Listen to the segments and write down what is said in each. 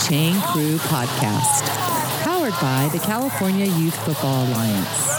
Chain Crew Podcast, powered by the California Youth Football Alliance.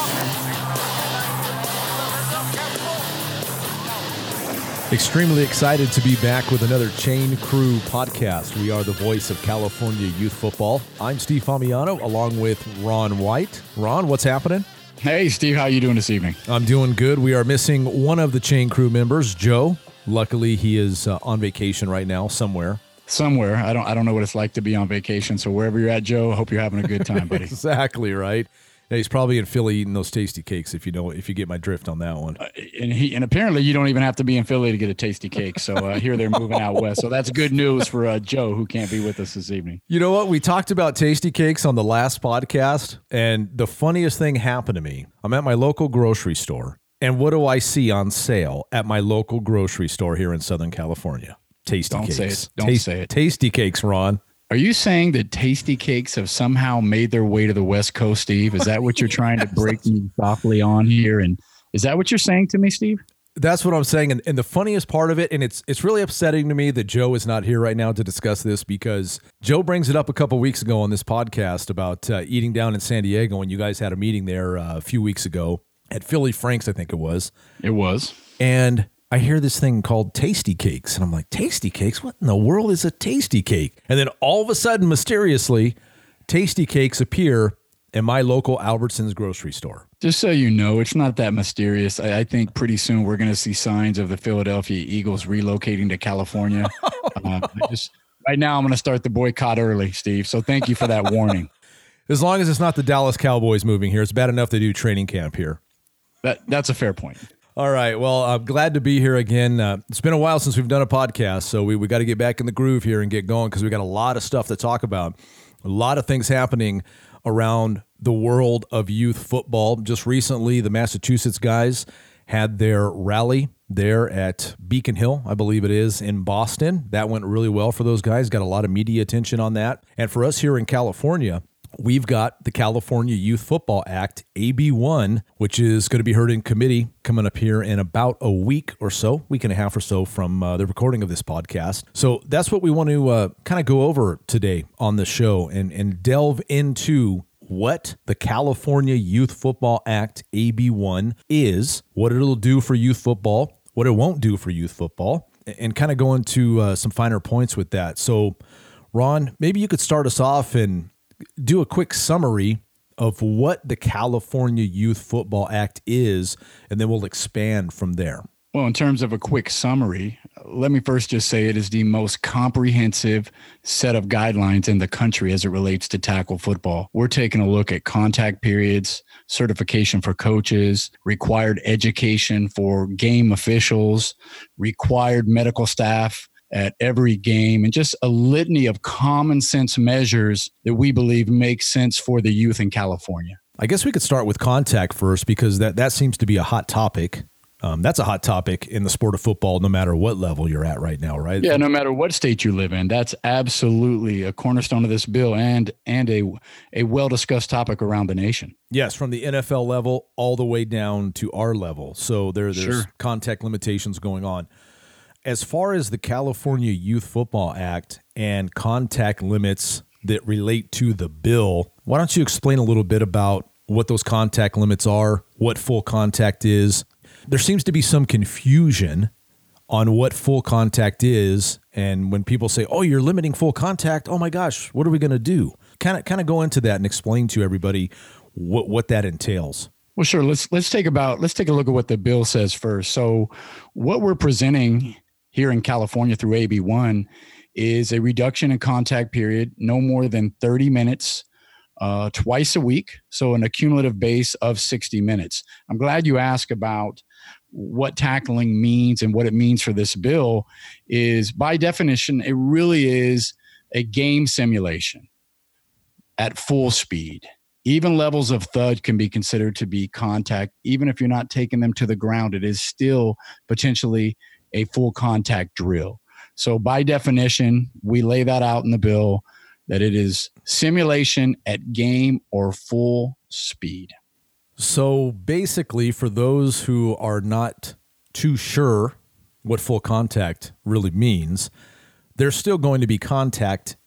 Extremely excited to be back with another Chain Crew Podcast. We are the voice of California youth football. I'm Steve Famiano, along with Ron White. Ron, what's happening? Hey, Steve, how are you doing this evening? I'm doing good. We are missing one of the Chain Crew members, Joe. Luckily, he is on vacation right now somewhere. I don't know what it's like to be on vacation. So wherever you're at, Joe, I hope you're having a good time, buddy. Exactly right. Yeah, he's probably in Philly eating those tasty cakes. If you get my drift on that one. And apparently you don't even have to be in Philly to get a tasty cake. So here they're moving out west. So that's good news for Joe, who can't be with us this evening. You know what? We talked about tasty cakes on the last podcast, and the funniest thing happened to me. I'm at my local grocery store, and what do I see on sale at my local grocery store here in Southern California? Tasty cakes. Don't say it. Tasty cakes, Ron. Are you saying that tasty cakes have somehow made their way to the West Coast, Steve? Is that what you're trying to break me softly on here? And is that what you're saying to me, Steve? That's what I'm saying. And the funniest part of it, and it's really upsetting to me that Joe is not here right now to discuss this, because Joe brings it up a couple weeks ago on this podcast about eating down in San Diego, and you guys had a meeting there a few weeks ago at Philly Frank's, I think it was. It was. And I hear this thing called tasty cakes, and I'm like, tasty cakes? What in the world is a tasty cake? And then all of a sudden, mysteriously, tasty cakes appear in my local Albertsons grocery store. Just so you know, it's not that mysterious. I think pretty soon we're going to see signs of the Philadelphia Eagles relocating to California. Right now, I'm going to start the boycott early, Steve. So thank you for that warning. As long as it's not the Dallas Cowboys moving here, it's bad enough they do training camp here. That's a fair point. All right. Well, I'm glad to be here again. It's been a while since we've done a podcast, so we got to get back in the groove here and get going, because we got a lot of stuff to talk about. A lot of things happening around the world of youth football. Just recently, the Massachusetts guys had their rally there at Beacon Hill, I believe it is, in Boston. That went really well for those guys. Got a lot of media attention on that. And for us here in California, we've got the California Youth Football Act, AB1, which is going to be heard in committee coming up here in about a week and a half or so from the recording of this podcast. So that's what we want to kind of go over today on the show and delve into what the California Youth Football Act, AB1, is, what it'll do for youth football, what it won't do for youth football, and kind of go into some finer points with that. So, Ron, maybe you could start us off and do a quick summary of what the California Youth Football Act is, and then we'll expand from there. Well, in terms of a quick summary, let me first just say it is the most comprehensive set of guidelines in the country as it relates to tackle football. We're taking a look at contact periods, certification for coaches, required education for game officials, required medical staff at every game, and just a litany of common sense measures that we believe make sense for the youth in California. I guess we could start with contact first, because that seems to be a hot topic. That's a hot topic in the sport of football, no matter what level you're at right now, right? Yeah, no matter what state you live in. That's absolutely a cornerstone of this bill and a well-discussed topic around the nation. Yes, from the NFL level all the way down to our level. So there's contact limitations going on. As far as the California Youth Football Act and contact limits that relate to the bill, why don't you explain a little bit about what those contact limits are, what full contact is? There seems to be some confusion on what full contact is, and when people say, "Oh, you're limiting full contact," oh my gosh, what are we going to do? Kind of go into that and explain to everybody what that entails. Well, sure. Let's take a look at what the bill says first. So, what we're presenting here in California through AB1 is a reduction in contact period, no more than 30 minutes twice a week. So an accumulative base of 60 minutes. I'm glad you asked about what tackling means and what it means for this bill. Is by definition, it really is a game simulation at full speed. Even levels of thud can be considered to be contact. Even if you're not taking them to the ground, it is still potentially a full contact drill. So by definition, we lay that out in the bill, that it is simulation at game or full speed. So basically, for those who are not too sure what full contact really means, there's still going to be contact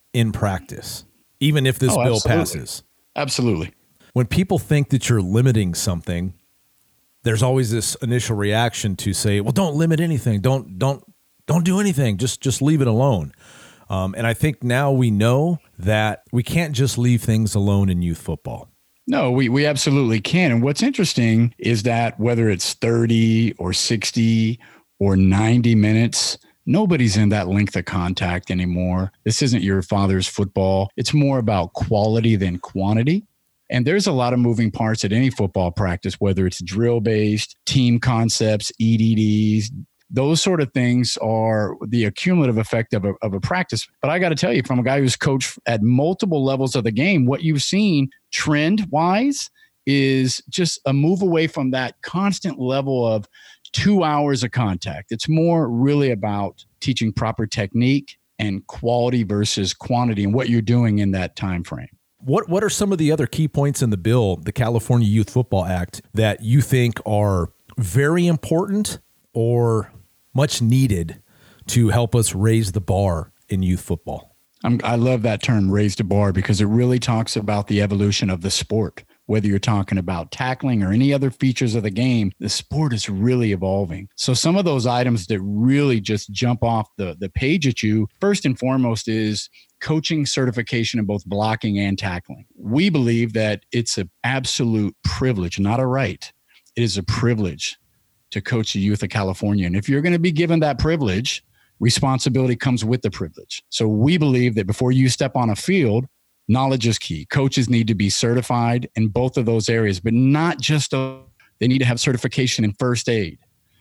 in practice, even if this bill passes? Absolutely. When people think that you're limiting something, there's always this initial reaction to say, well, don't limit anything. Don't do anything. Just leave it alone. And I think now we know that we can't just leave things alone in youth football. No, we absolutely can. And what's interesting is that whether it's 30 or 60 or 90 minutes, nobody's in that length of contact anymore. This isn't your father's football. It's more about quality than quantity. And there's a lot of moving parts at any football practice, whether it's drill-based, team concepts, EDDs. Those sort of things are the accumulative effect of a practice. But I got to tell you, from a guy who's coached at multiple levels of the game, what you've seen trend-wise is just a move away from that constant level of 2 hours of contact. It's more really about teaching proper technique and quality versus quantity and what you're doing in that time frame. What are some of the other key points in the bill, the California Youth Football Act, that you think are very important or much needed to help us raise the bar in youth football? I love that term, raise the bar, because it really talks about the evolution of the sport. Whether you're talking about tackling or any other features of the game, the sport is really evolving. So some of those items that really just jump off the page at you, first and foremost, is coaching certification in both blocking and tackling. We believe that it's an absolute privilege, not a right. It is a privilege to coach the youth of California. And if you're going to be given that privilege, responsibility comes with the privilege. So we believe that before you step on a field, knowledge is key. Coaches need to be certified in both of those areas, but not just they need to have certification in first aid,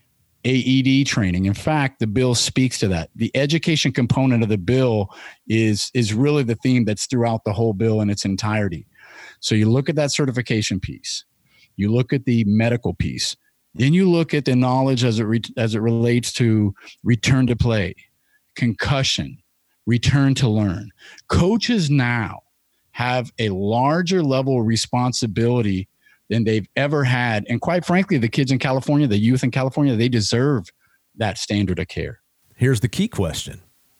AED training. In fact, the bill speaks to that. The education component of the bill is really the theme that's throughout the whole bill in its entirety. So you look at that certification piece, you look at the medical piece, then you look at the knowledge as it relates to return to play, concussion, return to learn. Coaches now have a larger level of responsibility than they've ever had. And quite frankly, the kids in California, the youth in California, they deserve that standard of care. Here's the key question.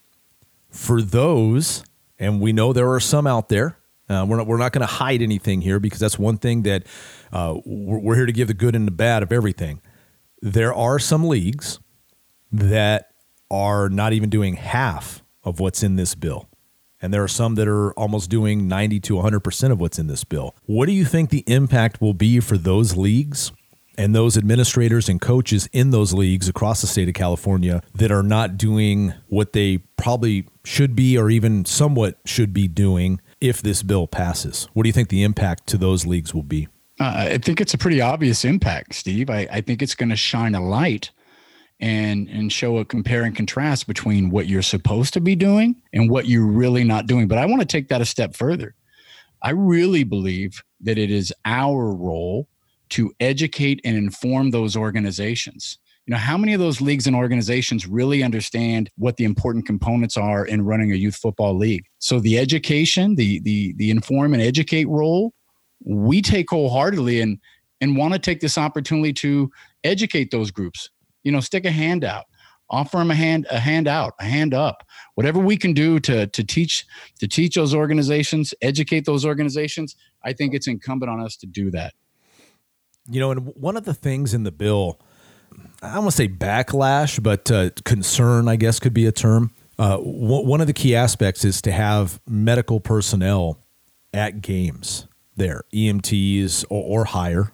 For those, and we know there are some out there, we're not going to hide anything here, because that's one thing that we're here to give the good and the bad of everything. There are some leagues that are not even doing half of what's in this bill. And there are some that are almost doing 90 to 100% of what's in this bill. What do you think the impact will be for those leagues and those administrators and coaches in those leagues across the state of California that are not doing what they probably should be, or even somewhat should be doing, if this bill passes? What do you think the impact to those leagues will be? I think it's a pretty obvious impact, Steve. I think it's going to shine a light and show a compare and contrast between what you're supposed to be doing and what you're really not doing. But I want to take that a step further. I really believe that it is our role to educate and inform those organizations. You know, how many of those leagues and organizations really understand what the important components are in running a youth football league? So the education, the inform and educate role, we take wholeheartedly and want to take this opportunity to educate those groups. You know, stick a hand out, offer them a hand out, a hand up, whatever we can do to teach those organizations, educate those organizations. I think it's incumbent on us to do that. You know, and one of the things in the bill, I don't want to say backlash, but concern, I guess, could be a term. One of the key aspects is to have medical personnel at games there, EMTs or higher.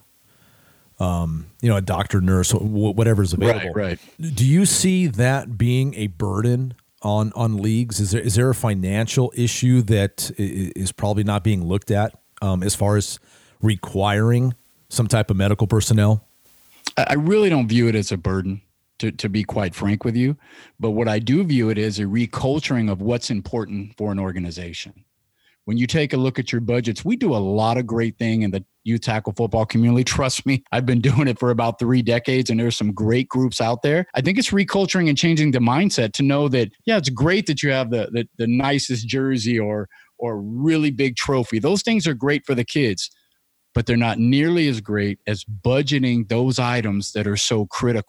A doctor, nurse, whatever's available. Right. Do you see that being a burden on leagues? Is there a financial issue that is probably not being looked at as far as requiring some type of medical personnel? I really don't view it as a burden, to be quite frank with you. But what I do view it as a reculturing of what's important for an organization. When you take a look at your budgets, we do a lot of great thing in the youth tackle football community. Trust me, I've been doing it for about 3 decades, and there's some great groups out there. I think it's reculturing and changing the mindset to know that, yeah, it's great that you have the nicest jersey or really big trophy. Those things are great for the kids, but they're not nearly as great as budgeting those items that are so critical.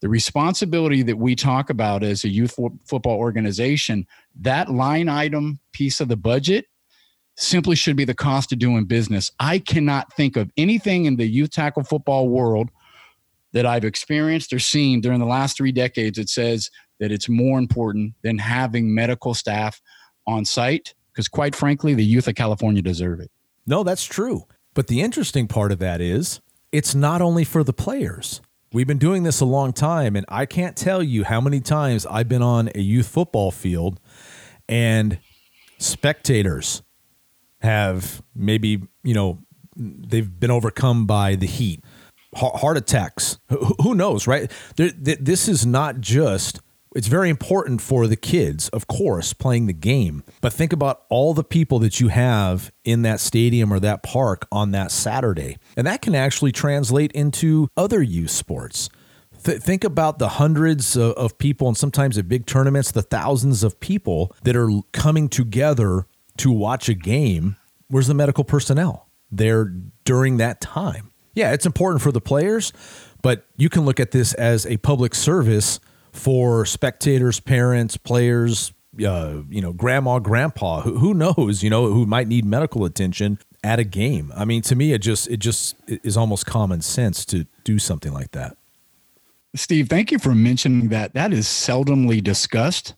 The responsibility that we talk about as a youth football organization, that line item piece of the budget simply should be the cost of doing business. I cannot think of anything in the youth tackle football world that I've experienced or seen during the last 3 decades that says that it's more important than having medical staff on site, because quite frankly, the youth of California deserve it. No, that's true. But the interesting part of that is it's not only for the players. We've been doing this a long time, and I can't tell you how many times I've been on a youth football field and spectators have maybe, they've been overcome by the heat, heart attacks. Who knows, right? This is not just, it's very important for the kids, of course, playing the game. But think about all the people that you have in that stadium or that park on that Saturday. And that can actually translate into other youth sports. Think about the hundreds of people, and sometimes at big tournaments, the thousands of people that are coming together to watch a game. Where's the medical personnel there during that time? Yeah, it's important for the players, but you can look at this as a public service for spectators, parents, players, grandma, grandpa, who knows, who might need medical attention at a game. I mean, to me, it just is almost common sense to do something like that. Steve, thank you for mentioning that. That is seldomly discussed.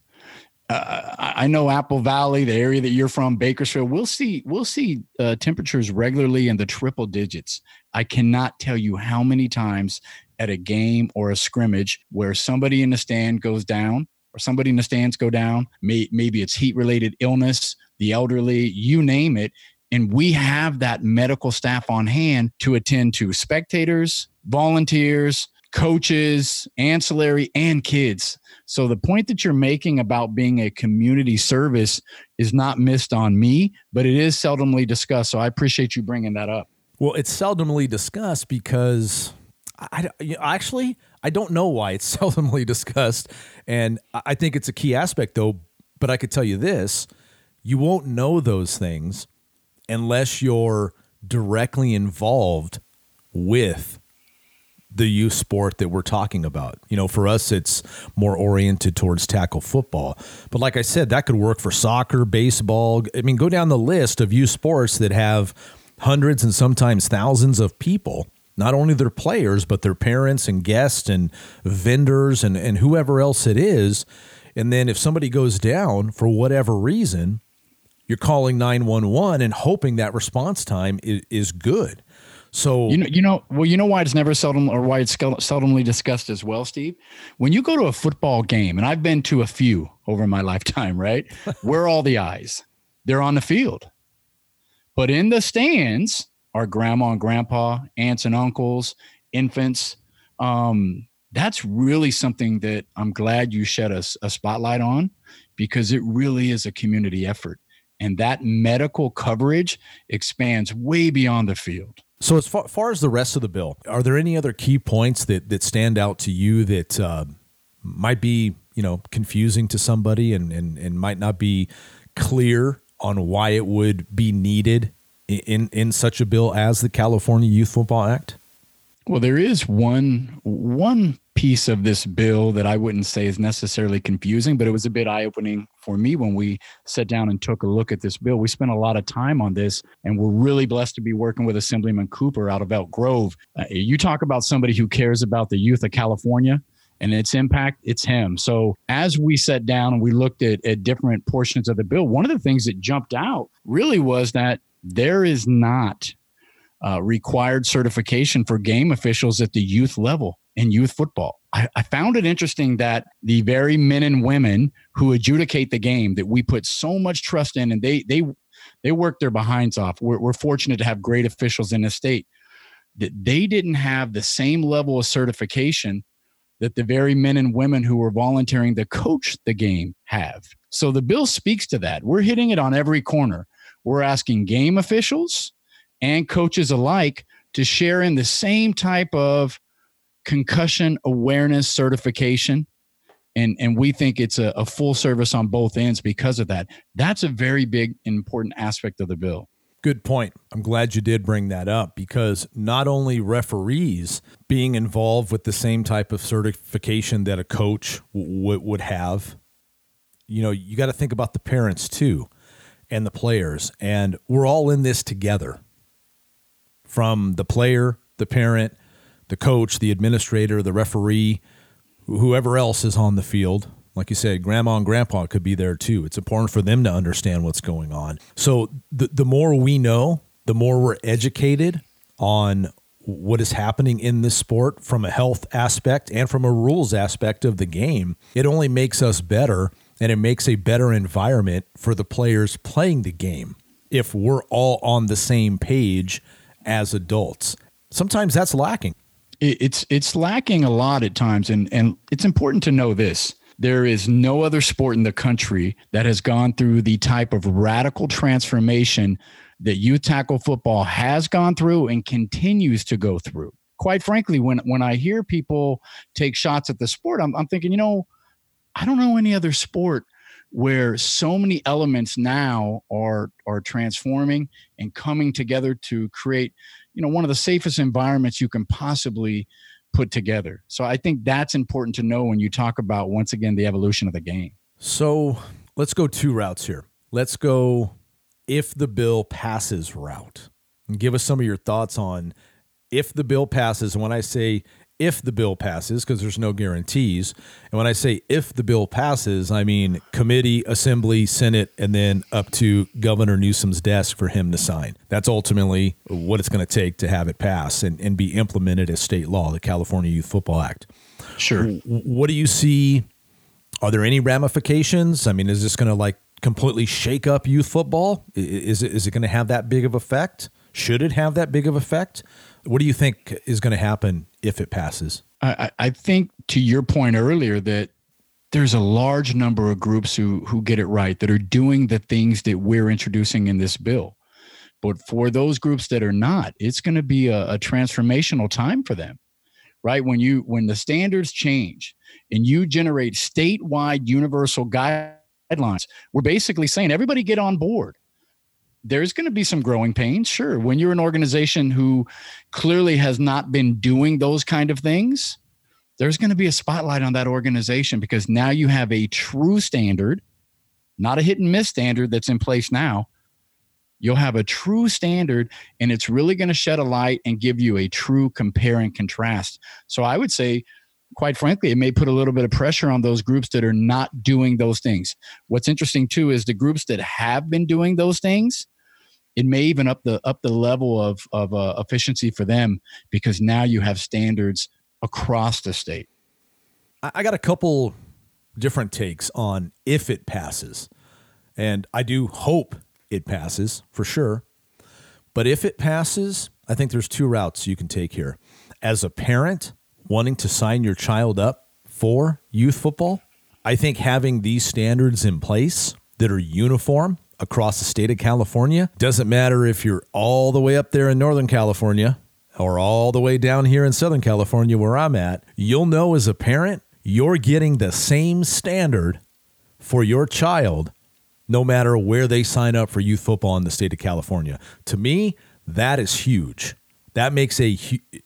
I know Apple Valley, the area that you're from, Bakersfield, we'll see temperatures regularly in the triple digits. I cannot tell you how many times at a game or a scrimmage where somebody in the stand goes down or somebody in the stands go down. Maybe it's heat-related illness, the elderly, you name it. And we have that medical staff on hand to attend to spectators, volunteers, coaches, ancillary, and kids. So the point that you're making about being a community service is not missed on me, but it is seldomly discussed. So I appreciate you bringing that up. Well, it's seldomly discussed because I don't know why it's seldomly discussed. And I think it's a key aspect, though. But I could tell you this, you won't know those things unless you're directly involved with the youth sport that we're talking about. For us, it's more oriented towards tackle football. But like I said, that could work for soccer, baseball. I mean, go down the list of youth sports that have hundreds and sometimes thousands of people, not only their players, but their parents and guests and vendors and whoever else it is. And then if somebody goes down for whatever reason, you're calling 911 and hoping that response time is good. So you know why it's never seldom, or why it's seldomly discussed as well, Steve? When you go to a football game, and I've been to a few over my lifetime, right? Where are all the eyes? They're on the field. But in the stands are grandma and grandpa, aunts and uncles, infants. That's really something that I'm glad you shed a spotlight on, because it really is a community effort. And that medical coverage expands way beyond the field. So as far as the rest of the bill, are there any other key points that stand out to you that might be, confusing to somebody and might not be clear on why it would be needed in such a bill as the California Youth Football Act? Well, there is one piece of this bill that I wouldn't say is necessarily confusing, but it was a bit eye-opening for me when we sat down and took a look at this bill. We spent a lot of time on this, and we're really blessed to be working with Assemblyman Cooper out of Elk Grove. You talk about somebody who cares about the youth of California and its impact, it's him. So as we sat down and we looked at different portions of the bill, one of the things that jumped out really was that there is not required certification for game officials at the youth level in youth football. I found it interesting that the very men and women who adjudicate the game that we put so much trust in, and they work their behinds off. We're fortunate to have great officials in the state, that they didn't have the same level of certification that the very men and women who were volunteering to coach the game have. So the bill speaks to that. We're hitting it on every corner. We're asking game officials and coaches alike to share in the same type of concussion awareness certification. And we think it's a full service on both ends because of that. That's a very big, important aspect of the bill. Good point. I'm glad you did bring that up, because not only referees being involved with the same type of certification that a coach would have, you got to think about the parents too and the players. And we're all in this together, from the player, the parent, the coach, the administrator, the referee, whoever else is on the field. Like you said, grandma and grandpa could be there too. It's important for them to understand what's going on. So the more we know, the more we're educated on what is happening in this sport from a health aspect and from a rules aspect of the game. It only makes us better, and it makes a better environment for the players playing the game if we're all on the same page as adults. Sometimes that's lacking. It's lacking a lot at times, and it's important to know this. There is no other sport in the country that has gone through the type of radical transformation that youth tackle football has gone through and continues to go through. Quite frankly, when I hear people take shots at the sport, I'm thinking, I don't know any other sport where so many elements now are transforming and coming together to create, one of the safest environments you can possibly put together. So I think that's important to know when you talk about, once again, the evolution of the game. So let's go two routes here. Let's go if the bill passes route. And give us some of your thoughts on if the bill passes. And when I say if the bill passes, because there's no guarantees, and when I say if the bill passes, I mean committee, assembly, Senate, and then up to Governor Newsom's desk for him to sign. That's ultimately what it's going to take to have it pass and be implemented as state law, the California Youth Football Act. Sure. What do you see? Are there any ramifications? I mean, is this going to completely shake up youth football? Is it going to have that big of effect? Should it have that big of effect? What do you think is going to happen if it passes? I think, to your point earlier, that there's a large number of groups who get it right, that are doing the things that we're introducing in this bill. But for those groups that are not, it's going to be a transformational time for them, right? When the standards change and you generate statewide universal guidelines, we're basically saying, everybody get on board. There's going to be some growing pains, sure. When you're an organization who clearly has not been doing those kind of things, there's going to be a spotlight on that organization, because now you have a true standard, not a hit and miss standard that's in place now. You'll have a true standard, and it's really going to shed a light and give you a true compare and contrast. So I would say, quite frankly, it may put a little bit of pressure on those groups that are not doing those things. What's interesting too is the groups that have been doing those things, it may even up the level of efficiency for them, because now you have standards across the state. I got a couple different takes on if it passes, and I do hope it passes for sure. But if it passes, I think there's two routes you can take here. As a parent wanting to sign your child up for youth football, I think having these standards in place that are uniform across the state of California, doesn't matter if you're all the way up there in Northern California or all the way down here in Southern California where I'm at, you'll know as a parent, you're getting the same standard for your child no matter where they sign up for youth football in the state of California. To me, that is huge. That makes a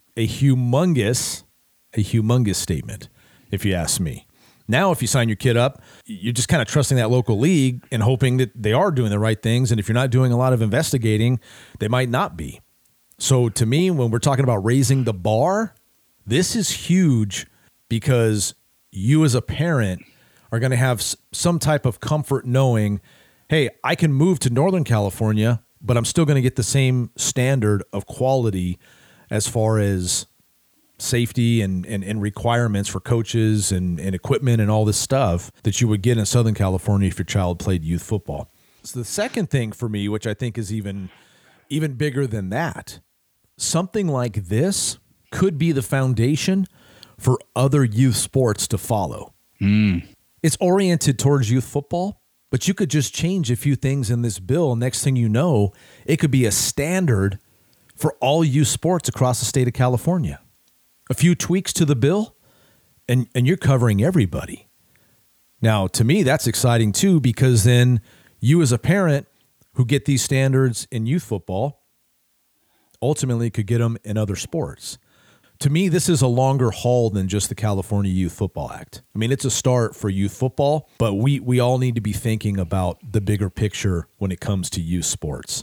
humongous statement, if you ask me. Now, if you sign your kid up, you're just kind of trusting that local league and hoping that they are doing the right things. And if you're not doing a lot of investigating, they might not be. So to me, when we're talking about raising the bar, this is huge, because you as a parent are going to have some type of comfort knowing, hey, I can move to Northern California, but I'm still going to get the same standard of quality as far as safety and requirements for coaches and equipment and all this stuff that you would get in Southern California if your child played youth football. So the second thing for me, which I think is even bigger than that, something like this could be the foundation for other youth sports to follow. It's oriented towards youth football, but you could just change a few things in this bill. Next thing you know, it could be a standard for all youth sports across the state of California. A few tweaks to the bill, and you're covering everybody. Now, to me, that's exciting too, because then you as a parent who get these standards in youth football ultimately could get them in other sports. To me, this is a longer haul than just the California Youth Football Act. I mean, it's a start for youth football, but we all need to be thinking about the bigger picture when it comes to youth sports.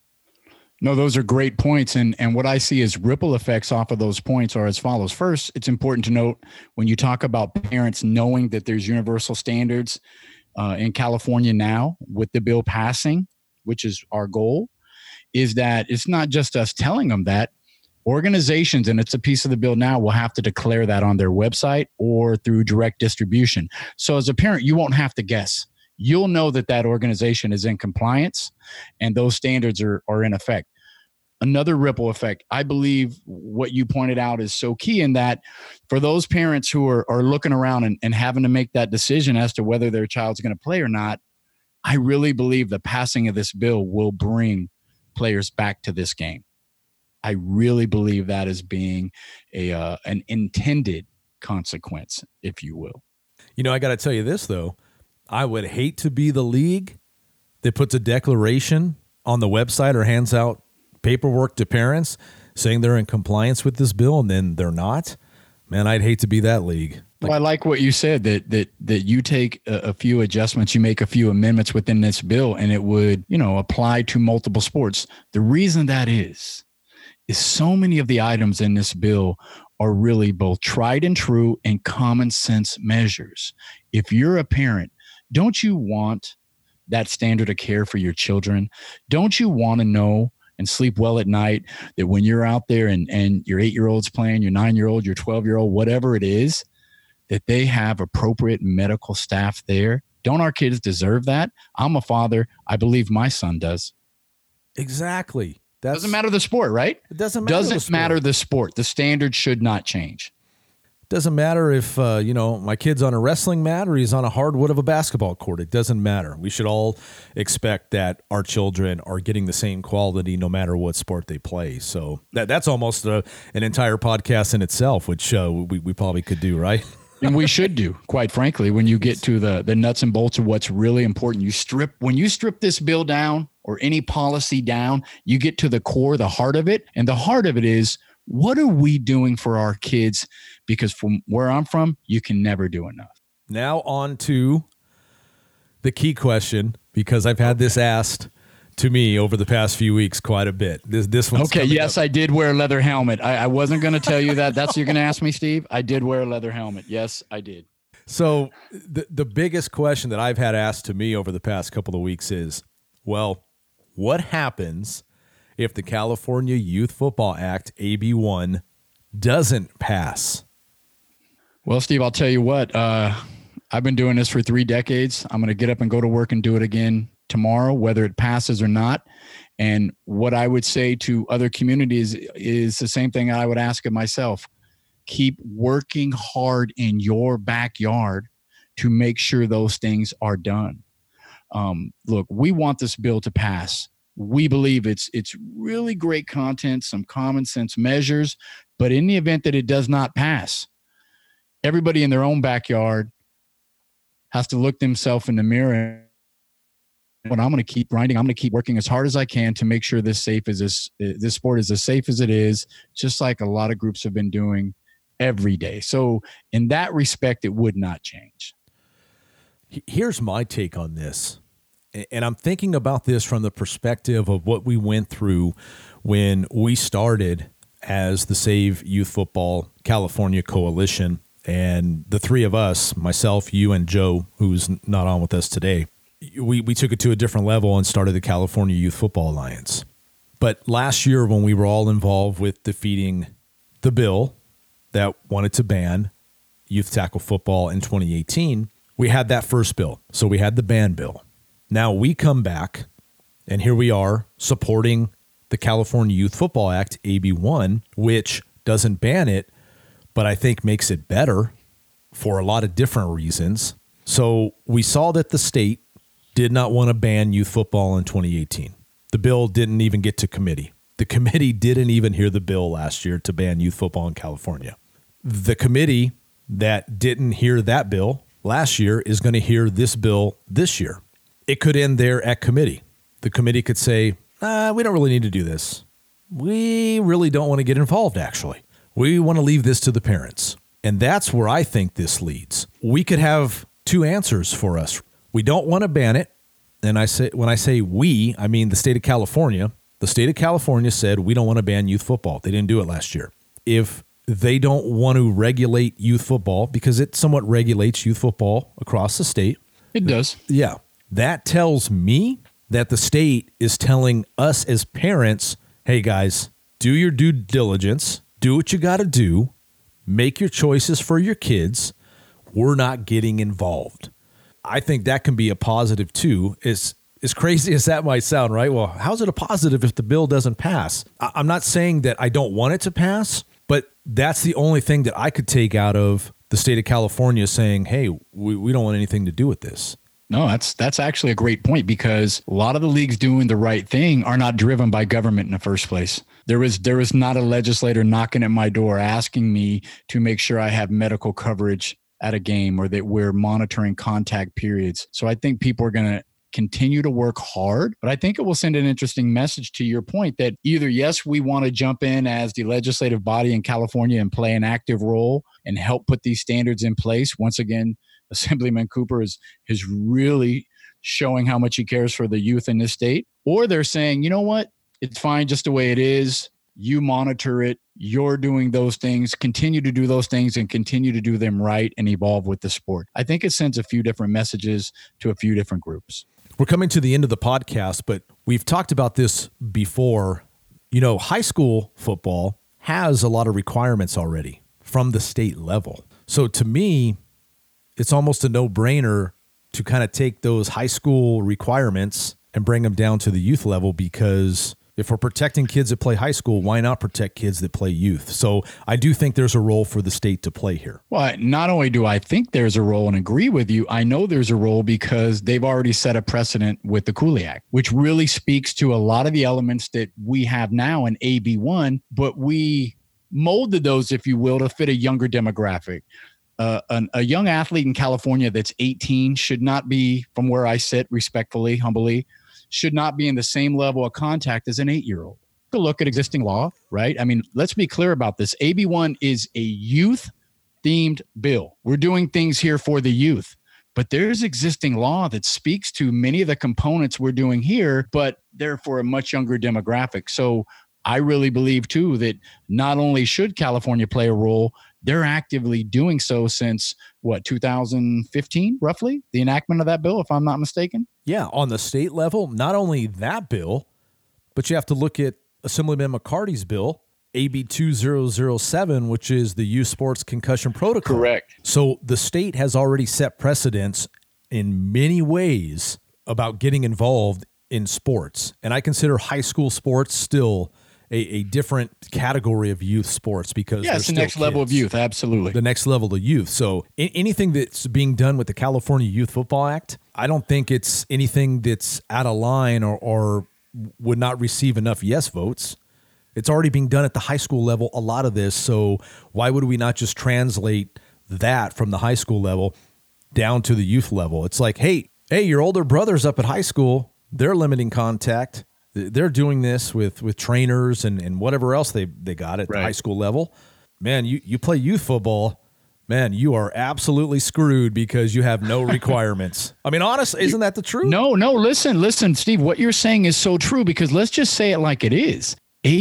No, those are great points. And what I see as ripple effects off of those points are as follows. First, it's important to note when you talk about parents knowing that there's universal standards in California now with the bill passing, which is our goal, is that it's not just us telling them that. Organizations, and it's a piece of the bill now, will have to declare that on their website or through direct distribution. So as a parent, you won't have to guess. You'll know that that organization is in compliance and those standards are in effect. Another ripple effect, I believe what you pointed out is so key in that for those parents who are looking around and having to make that decision as to whether their child's going to play or not, I really believe the passing of this bill will bring players back to this game. I really believe that as being an intended consequence, if you will. You know, I got to tell you this, though. I would hate to be the league that puts a declaration on the website or hands out paperwork to parents saying they're in compliance with this bill and then they're not. Man, I'd hate to be that league. Well, I like what you said, that you take a few adjustments, you make a few amendments within this bill, and it would, apply to multiple sports. The reason that is so many of the items in this bill are really both tried and true and common sense measures. If you're a parent, don't you want that standard of care for your children? Don't you want to know and sleep well at night that when you're out there and your 8-year-old's playing, your 9-year-old, your 12-year-old, whatever it is, that they have appropriate medical staff there? Don't our kids deserve that? I'm a father. I believe my son does. Exactly. Doesn't matter the sport, right? It doesn't matter the sport. The standard should not change. Doesn't matter if, my kid's on a wrestling mat or he's on a hardwood of a basketball court. It doesn't matter. We should all expect that our children are getting the same quality no matter what sport they play. So that's almost an entire podcast in itself, which we probably could do, right? And we should do, quite frankly, when you get to the nuts and bolts of what's really important. When you strip this bill down or any policy down, you get to the core, the heart of it. And the heart of it is, what are we doing for our kids? Because from where I'm from, you can never do enough. Now on to the key question, because I've had this asked to me over the past few weeks quite a bit. This one's okay. Yes, up. I did wear a leather helmet. I wasn't going to tell you that. That's what you're going to ask me, Steve. I did wear a leather helmet. Yes, I did. So the biggest question that I've had asked to me over the past couple of weeks is, well, what happens if the California Youth Football Act, AB1, doesn't pass? Well, Steve, I'll tell you what. I've been doing this for 3 decades. I'm going to get up and go to work and do it again tomorrow, whether it passes or not. And what I would say to other communities is the same thing I would ask of myself. Keep working hard in your backyard to make sure those things are done. Look, we want this bill to pass. We believe it's really great content, some common sense measures, but in the event that it does not pass, everybody in their own backyard has to look themselves in the mirror. But I'm going to keep grinding. I'm going to keep working as hard as I can to make sure this sport is as safe as it is, just like a lot of groups have been doing every day. So in that respect, it would not change. Here's my take on this. And I'm thinking about this from the perspective of what we went through when we started as the Save Youth Football California Coalition. And the three of us, myself, you, and Joe, who's not on with us today, we took it to a different level and started the California Youth Football Alliance. But last year, when we were all involved with defeating the bill that wanted to ban youth tackle football in 2018, we had that first bill. So we had the ban bill. Now we come back, and here we are supporting the California Youth Football Act, AB1, which doesn't ban it, but I think makes it better for a lot of different reasons. So we saw that the state did not want to ban youth football in 2018. The bill didn't even get to committee. The committee didn't even hear the bill last year to ban youth football in California. The committee that didn't hear that bill last year is going to hear this bill this year. It could end there at committee. the committee could say, we don't really need to do this. We really don't want to get involved, actually. We want to leave this to the parents. And that's where I think this leads. We could have two answers for us. We don't want to ban it. And when I say we, I mean the state of California. The state of California said we don't want to ban youth football. They didn't do it last year. If they don't want to regulate youth football, because it somewhat regulates youth football across the state. It does. Yeah. That tells me that the state is telling us as parents, hey guys, do your due diligence, do what you got to do, make your choices for your kids. We're not getting involved. I think that can be a positive too. As crazy as that might sound, right? Well, how's it a positive if the bill doesn't pass? I'm not saying that I don't want it to pass, but that's the only thing that I could take out of the state of California saying, hey, we don't want anything to do with this. No, that's actually a great point, because a lot of the leagues doing the right thing are not driven by government in the first place. There was not a legislator knocking at my door asking me to make sure I have medical coverage at a game, or that we're monitoring contact periods. So I think people are going to continue to work hard, but I think it will send an interesting message to your point that either, yes, we want to jump in as the legislative body in California and play an active role and help put these standards in place. Once again, Assemblyman Cooper is really showing how much he cares for the youth in this state. Or they're saying, you know what, it's fine just the way it is. You monitor it. You're doing those things, continue to do those things, and continue to do them right and evolve with the sport. I think it sends a few different messages to a few different groups. We're coming to the end of the podcast, but we've talked about this before. You know, high school football has a lot of requirements already from the state level. So to me, it's almost a no-brainer to kind of take those high school requirements and bring them down to the youth level, because if we're protecting kids that play high school, why not protect kids that play youth? So I do think there's a role for the state to play here. Well, not only do I think there's a role and agree with you, I know there's a role because they've already set a precedent with the Cooley Act, which really speaks to a lot of the elements that we have now in AB1, but we molded those, if you will, to fit a younger demographic. A young athlete in California that's 18 should not be, from where I sit respectfully, humbly, should not be in the same level of contact as an 8-year-old. To look at existing law, right? I mean, let's be clear about this. AB1 is a youth-themed bill. We're doing things here for the youth, but there's existing law that speaks to many of the components we're doing here, but they're for a much younger demographic. So I really believe, too, that not only should California play a role, they're actively doing so since, 2015, roughly, the enactment of that bill, if I'm not mistaken? Yeah, on the state level, not only that bill, but you have to look at Assemblyman McCarty's bill, AB 2007, which is the Youth Sports Concussion Protocol. Correct. So the state has already set precedents in many ways about getting involved in sports. And I consider high school sports still a different category of youth sports, because it's the next level of youth. Absolutely. The next level of youth. So anything that's being done with the California Youth Football Act, I don't think it's anything that's out of line or would not receive enough yes votes. It's already being done at the high school level, a lot of this. So why would we not just translate that from the high school level down to the youth level? It's like, hey, your older brother's up at high school. They're limiting contact. They're doing this with trainers and whatever else they got at the high school level. Man, you play youth football, man, you are absolutely screwed because you have no requirements. I mean, honestly, isn't that the truth? No, listen, Steve, what you're saying is so true, because let's just say it like it is.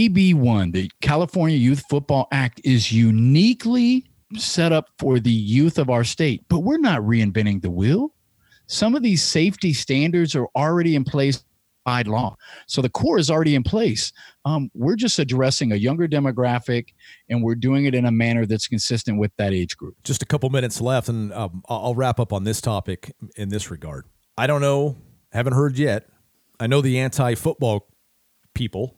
AB1, the California Youth Football Act, is uniquely set up for the youth of our state, but we're not reinventing the wheel. Some of these safety standards are already in place by law. So the core is already in place. We're just addressing a younger demographic, and we're doing it in a manner that's consistent with that age group. Just a couple minutes left, and I'll wrap up on this topic in this regard. I don't know, haven't heard yet. I know the anti-football people,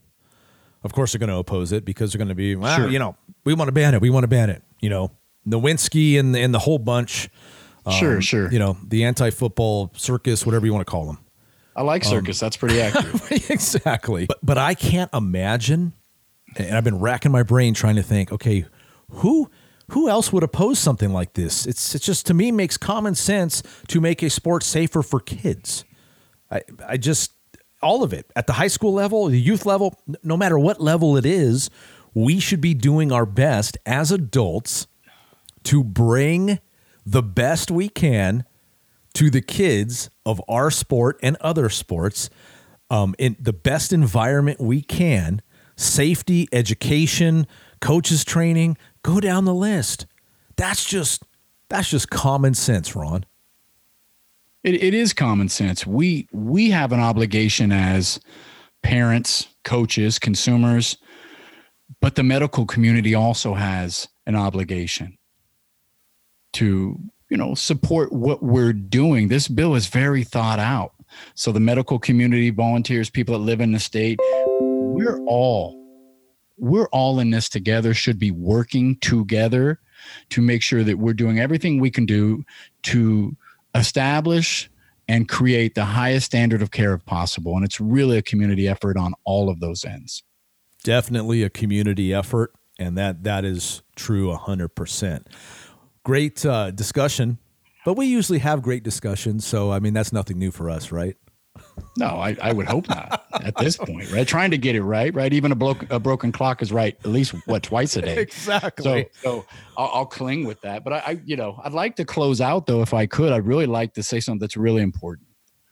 of course, are going to oppose it because they're going to be, we want to ban it. We want to ban it. Nowinski and the whole bunch. Sure. The anti-football circus, whatever you want to call them. I like circus. That's pretty accurate. Exactly. But I can't imagine, and I've been racking my brain trying to think, okay, who else would oppose something like this? It's just, to me, makes common sense to make a sport safer for kids. all of it, at the high school level, the youth level, no matter what level it is, we should be doing our best as adults to bring the best we can to the kids of our sport and other sports in the best environment we can. Safety, education, coaches training, go down the list. That's just common sense, Ron. It is common sense. We have an obligation as parents, coaches, consumers, but the medical community also has an obligation to, support what we're doing. This bill is very thought out. So the medical community, volunteers, people that live in the state, we're all in this together, should be working together to make sure that we're doing everything we can do to establish and create the highest standard of care if possible. And it's really a community effort on all of those ends. Definitely a community effort, and that is true 100%. Great discussion, but we usually have great discussions, so that's nothing new for us, right? No, I would hope not at this point, right? Trying to get it right? Even a broken clock is right at least twice a day. Exactly. So I'll cling with that. But I'd like to close out though, if I could. I'd really like to say something that's really important.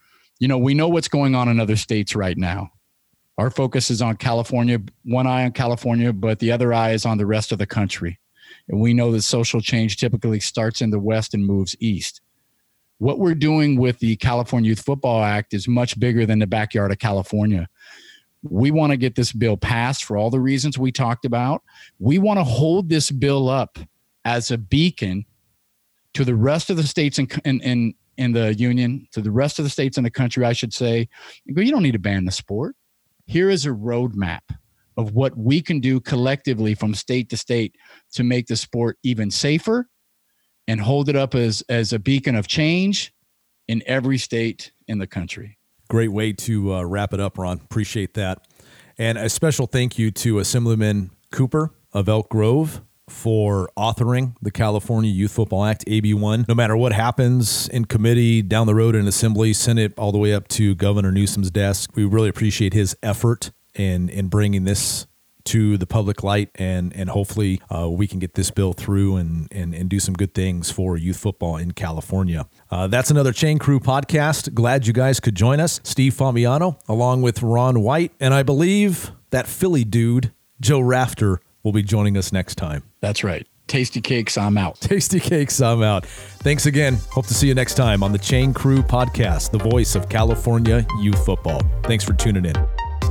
We know what's going on in other states right now. Our focus is on California, one eye on California, but the other eye is on the rest of the country. And we know that social change typically starts in the West and moves east. What we're doing with the California Youth Football Act is much bigger than the backyard of California. We want to get this bill passed for all the reasons we talked about. We want to hold this bill up as a beacon to the rest of the states in the union, to the rest of the states in the country, I should say. You don't need to ban the sport. Here is a roadmap of what we can do collectively from state to state to make the sport even safer and hold it up as a beacon of change in every state in the country. Great way to wrap it up, Ron. Appreciate that. And a special thank you to Assemblyman Cooper of Elk Grove for authoring the California Youth Football Act, AB1. No matter what happens in committee, down the road in Assembly, Senate, all the way up to Governor Newsom's desk, we really appreciate his effort in bringing this to the public light, and hopefully we can get this bill through and do some good things for youth football in California. That's another Chain Crew podcast. Glad you guys could join us. Steve Famiano, along with Ron White, and I believe that Philly dude, Joe Rafter, will be joining us next time. That's right. Tasty Cakes, I'm out. Tasty Cakes, I'm out. Thanks again. Hope to see you next time on the Chain Crew podcast, the voice of California youth football. Thanks for tuning in.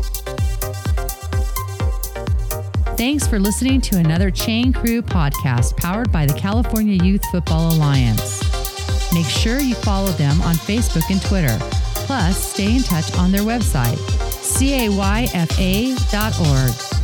Thanks for listening to another Chain Crew podcast powered by the California Youth Football Alliance. Make sure you follow them on Facebook and Twitter. Plus, stay in touch on their website, cayfa.org.